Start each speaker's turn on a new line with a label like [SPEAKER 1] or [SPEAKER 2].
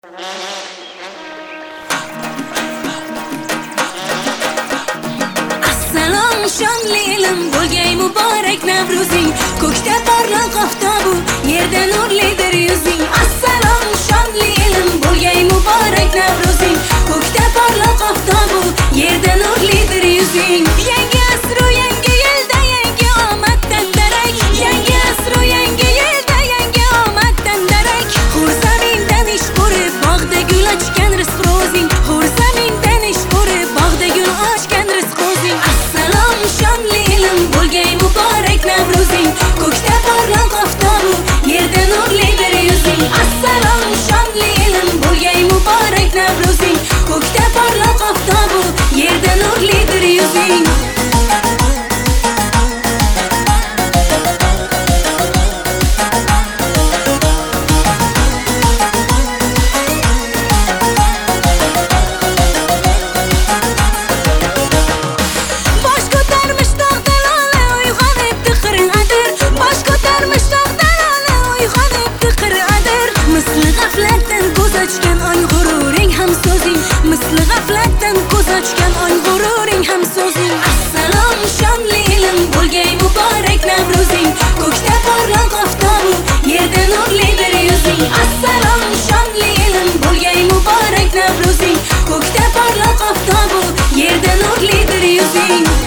[SPEAKER 1] Assalom shonli ilim bo'lgay muborak Navruzing, ko'kda porloq oftobu, yerda nurlidir yuzing. Assalom shonli ilim bo'lgay muborak Navruzing, ko'kda porloq oftobu, yerda nurlidir yuzing. Yangi asru yangi yilda yangi omaddan darak, yangi asru yangi yilda yangi omaddan darak. Hur zamindan ish ko'rib bog'da gul ochgan rizq ro'zing, hur zamindan ish ko'rib bog'da gul ochgan rizq ro'zing. Assalom shonli ilim bo'lgay muborak Navruzing, ko'kda porloq oftobu, yerda nurlidir yuzing. Assalom shonli ilim bo'lgay muborak Navruzing, ko'kda porloq oftobu, yerda nurlidir yuzing. Misli g'aflatdan ko'z ochgan ong g'ururing ham so'zing. Assalom shonli ilim bo'lgay muborak Navruzing, ko'kda porloq oftobu, yerda nurlidir yuzing. Assalom shonli ilim bo'lgay muborak Navruzing, ko'kda porloq oftobu, yerda nurlidir yuzing.